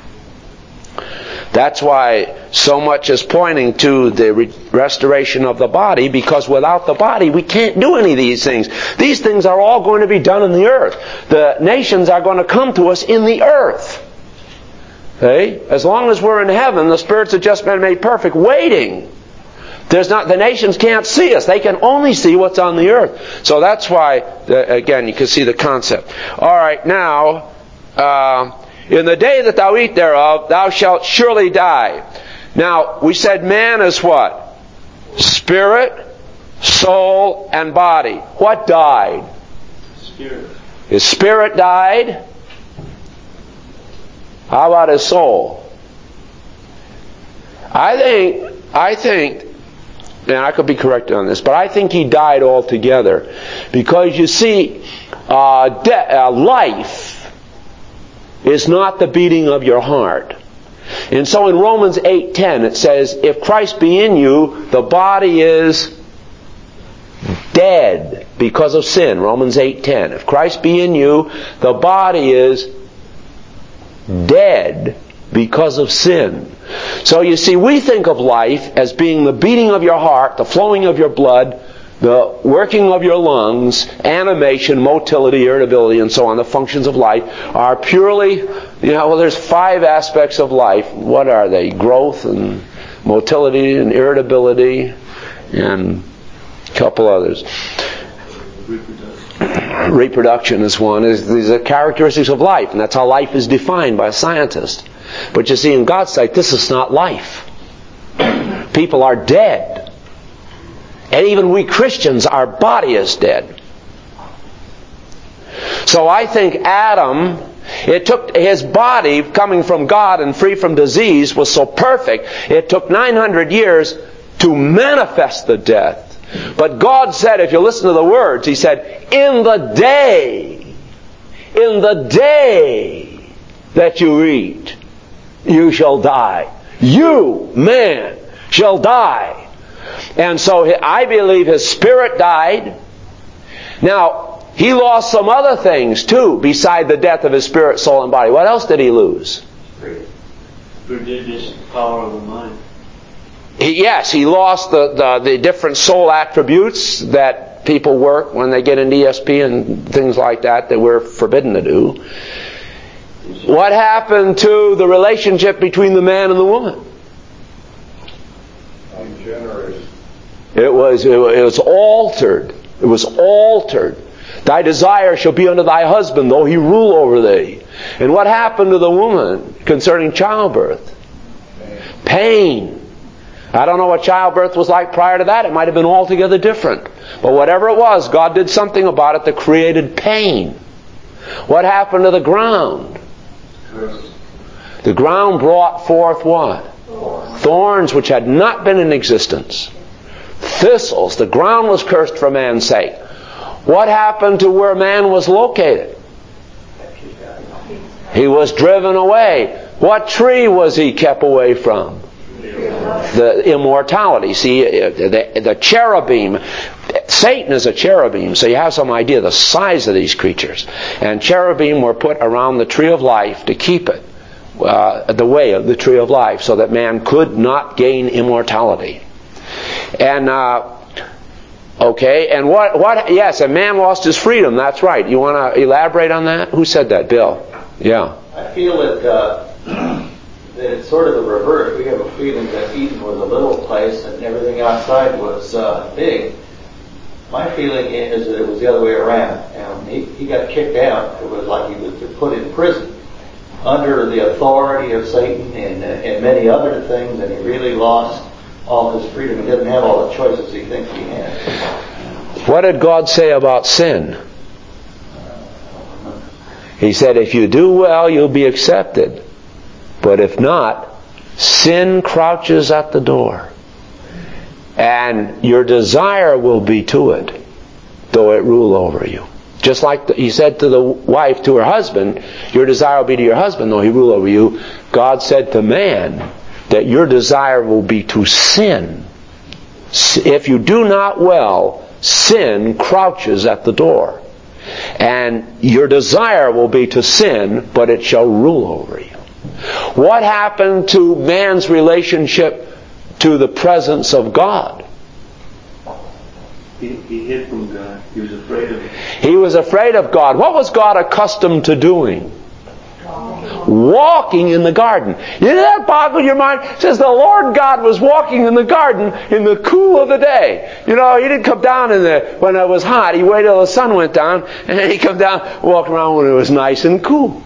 Speaker 1: That's why so much is pointing to the restoration of the body, because without the body we can't do any of these things. These things are all going to be done in the earth. The nations are going to come to us in the earth. See? As long as we're in heaven, the spirits have just been made perfect, waiting. The nations can't see us. They can only see what's on the earth. So that's why, again, you can see the concept. All right, now, in the day that thou eat thereof, thou shalt surely die. Now, we said man is what? Spirit, soul, and body. What died?
Speaker 2: Spirit.
Speaker 1: His spirit died. How about his soul? I think, and I could be corrected on this, but I think he died altogether. Because you see, life is not the beating of your heart. And so in Romans 8:10 it says, if Christ be in you, the body is dead because of sin. Romans 8:10. If Christ be in you, the body is dead because of sin. So you see, we think of life as being the beating of your heart, the flowing of your blood, the working of your lungs, animation, motility, irritability, and so on. The functions of life are purely, there's 5 aspects of life. What are they? Growth and motility and irritability and a couple others. Reproduction is one. These are characteristics of life, and that's how life is defined by a scientist. But you see, in God's sight, this is not life. People are dead. And even we Christians, our body is dead. So I think Adam, it took his body, coming from God and free from disease, was so perfect, it took 900 years to manifest the death. But God said, if you listen to the words, He said, in the day that you eat, you shall die. You, man, shall die. And so I believe his spirit died. Now, he lost some other things too, beside the death of his spirit, soul, and body. What else did he lose?
Speaker 2: Prodigious power of the mind.
Speaker 1: Yes, he lost the different soul attributes that people work when they get into ESP and things like that we're forbidden to do. What happened to the relationship between the man and the woman?
Speaker 3: Ungenerous.
Speaker 1: It was altered. It was altered. Thy desire shall be unto thy husband, though he rule over thee. And what happened to the woman concerning childbirth? Pain. I don't know what childbirth was like prior to that. It might have been altogether different. But whatever it was, God did something about it that created pain. What happened to the ground? The ground brought forth what? Thorns which had not been in existence. Thistles. The ground was cursed for man's sake. What happened to where man was located? He was driven away. What tree was he kept away from? The immortality. See, the cherubim. Satan is a cherubim, so you have some idea of the size of these creatures. And cherubim were put around the tree of life to keep it the way of the tree of life, so that man could not gain immortality. And and what? Yes, a man lost his freedom. That's right. You want to elaborate on that? Who said that, Bill? Yeah.
Speaker 8: I feel that it's sort of the reverse. We have a feeling that Eden was a little place and everything outside was big. My feeling is that it was the other way around. And he got kicked out. It was like he was put in prison under the authority of Satan and many other things, and he really lost all his freedom. He didn't have all the choices he thinks he had.
Speaker 1: What did God say about sin? He said, if you do well, you'll be accepted. But if not, sin crouches at the door. And your desire will be to it, though it rule over you. Just like he said to the wife, to her husband, your desire will be to your husband, though he rule over you. God said to man that your desire will be to sin. If you do not well, sin crouches at the door. And your desire will be to sin, but it shall rule over you. What happened to man's relationship to the presence of God?
Speaker 2: He hid from God. He was afraid of Him.
Speaker 1: He was afraid of God. What was God accustomed to doing? walking in the garden. Did that boggle your mind? It says the Lord God was walking in the garden in the cool of the day. You know, He didn't come down when it was hot. He waited till the sun went down, and then He come down, walked around when it was nice and cool.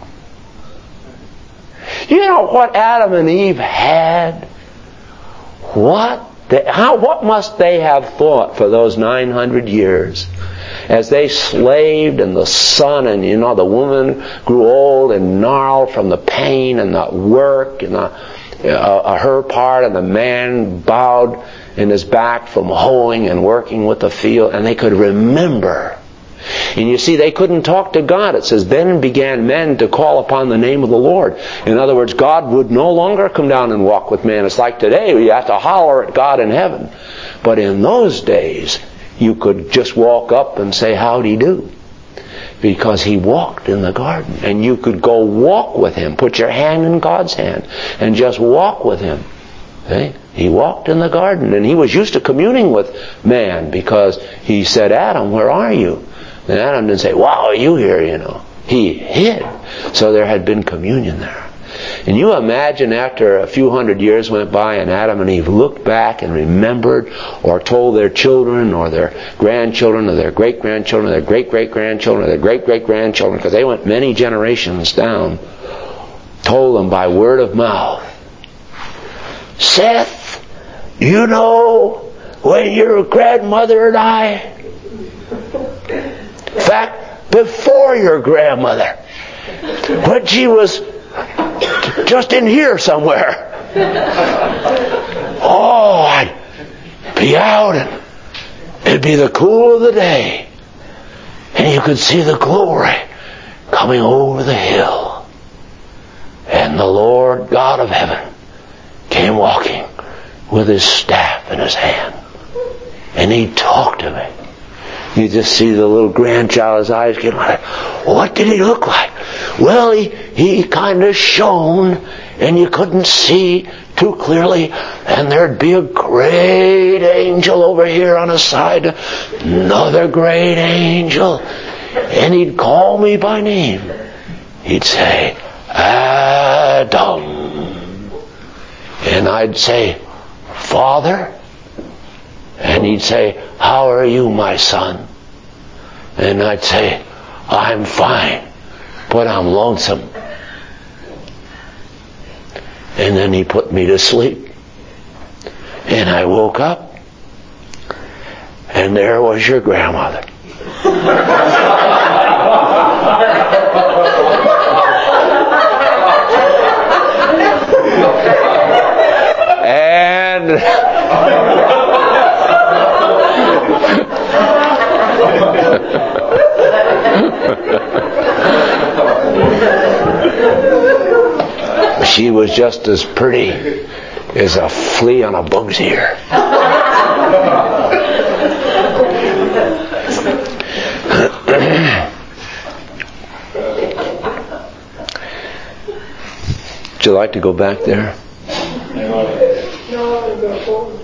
Speaker 1: You know what Adam and Eve had? What must they have thought for those 900 years? As they slaved in the sun, and you know, the woman grew old and gnarled from the pain and the work and her part, and the man bowed in his back from hoeing and working with the field, and they could remember. And you see, they couldn't talk to God. It says, then began men to call upon the name of the Lord. In other words, God would no longer come down and walk with man. It's like today, we have to holler at God in heaven. But in those days, you could just walk up and say, howdy do. Because He walked in the garden. And you could go walk with Him. Put your hand in God's hand and just walk with Him. Okay? He walked in the garden. And He was used to communing with man, because He said, Adam, where are you? And Adam didn't say, wow, are you here, you know. He hid. So there had been communion there. And you imagine after a few hundred years went by and Adam and Eve looked back and remembered, or told their children or their grandchildren or their great-grandchildren or their great-great-grandchildren or their great-great-grandchildren, because they went many generations down, told them by word of mouth, Seth, you know, when your grandmother and I, in fact, before your grandmother, when she was just in here somewhere, oh, I'd be out and it'd be the cool of the day, and you could see the glory coming over the hill, and the Lord God of heaven came walking with His staff in His hand, and He'd talk to me. You just see the little grandchild's eyes getting like, what did He look like? Well, he kind of shone, and you couldn't see too clearly, and there'd be a great angel over here on the side, another great angel, and He'd call me by name. He'd say, Adam. And I'd say, Father. And He'd say, how are you, my son? And I'd say, I'm fine, but I'm lonesome. And then He put me to sleep. And I woke up, and there was your grandmother. And she was just as pretty as a flea on a bug's ear. Would you like to go back there?
Speaker 6: No, I'll go forward.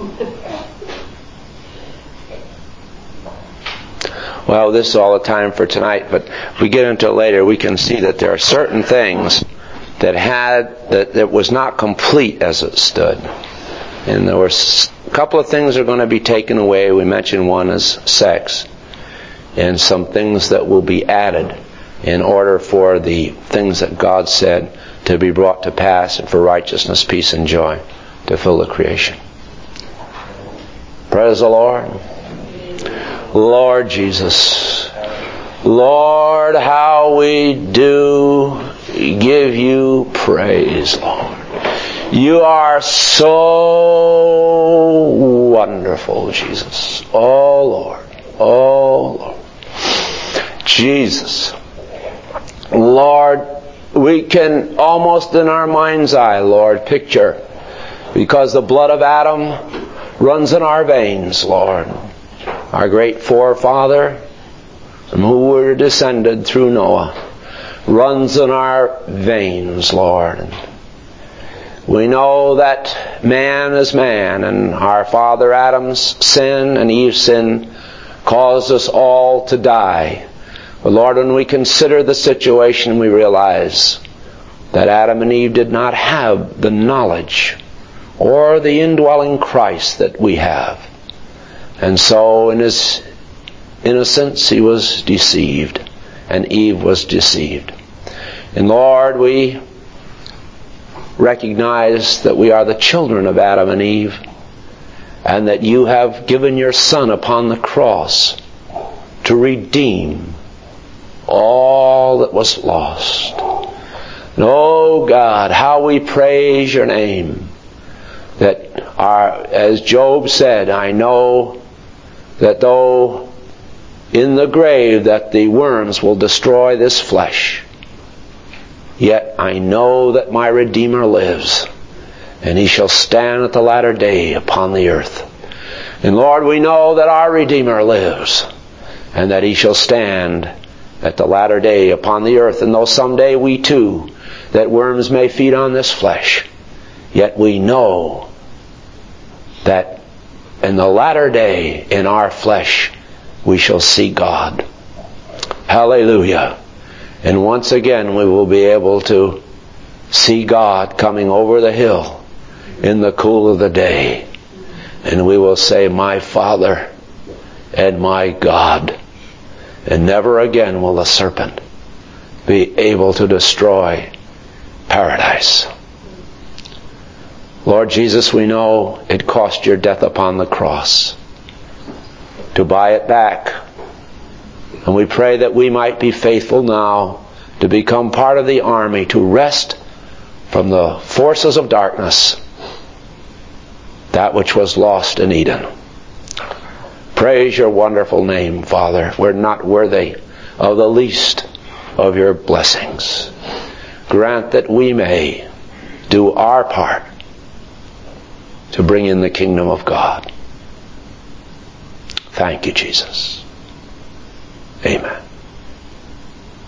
Speaker 1: Well, this is all the time for tonight, but if we get into it later, we can see that there are certain things that was not complete as it stood. And there were a couple of things that are going to be taken away. We mentioned one is sex. And some things that will be added in order for the things that God said to be brought to pass, and for righteousness, peace, and joy to fill the creation. Praise the Lord. Lord Jesus, Lord, how we do give You praise, Lord. You are so wonderful, Jesus. Oh, Lord. Oh, Lord. Jesus. Lord, we can almost in our mind's eye, Lord, picture, because the blood of Adam runs in our veins, Lord. Our great forefather, from who we're descended through Noah, runs in our veins, Lord. We know that man is man, and our father Adam's sin and Eve's sin caused us all to die. But Lord, when we consider the situation, we realize that Adam and Eve did not have the knowledge or the indwelling Christ that we have. And so in his innocence he was deceived, and Eve was deceived. And Lord, we recognize that we are the children of Adam and Eve, and that you have given your Son upon the cross to redeem all that was lost. And oh God, how we praise your name. That as Job said, I know that though in the grave that the worms will destroy this flesh, yet I know that my Redeemer lives, and he shall stand at the latter day upon the earth. And Lord, we know that our Redeemer lives, and that he shall stand at the latter day upon the earth. And though someday we too, that worms may feed on this flesh, yet we know that in the latter day, in our flesh, we shall see God. Hallelujah. And once again we will be able to see God coming over the hill in the cool of the day. And we will say, my Father and my God. And never again will the serpent be able to destroy paradise. Lord Jesus, we know it cost your death upon the cross to buy it back. And we pray that we might be faithful now to become part of the army, to wrest from the forces of darkness that which was lost in Eden. Praise your wonderful name, Father. We're not worthy of the least of your blessings. Grant that we may do our part to bring in the kingdom of God. Thank you, Jesus. Amen.